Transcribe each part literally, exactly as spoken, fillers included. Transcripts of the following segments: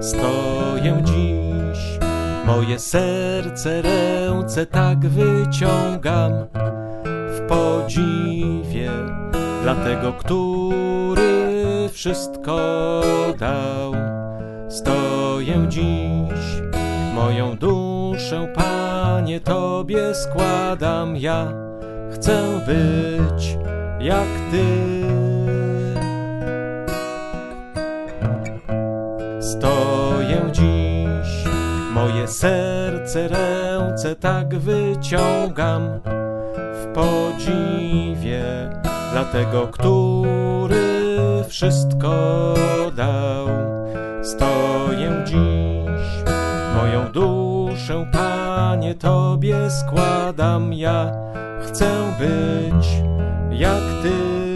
Stoję dziś, moje serce ręce tak wyciągam w podziwie dla tego, który wszystko dał. Stoję dziś, moją duszę, Panie, Tobie składam. Ja chcę być jak Ty. Stoję dziś, moje serce ręce tak wyciągam w podziwie dla tego, który wszystko dał. Stoję dziś, moją duszę, Panie, Tobie składam. Ja chcę być jak Ty.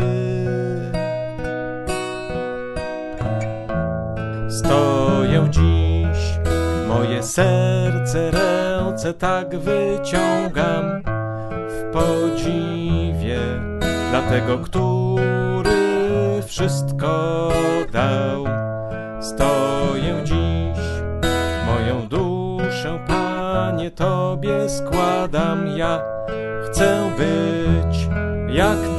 Stoję dziś, moje serce ręce tak wyciągam w podziwie dla tego, który wszystko dał. Stoję dziś, moją duszę, Panie, Tobie składam. Ja chcę być jak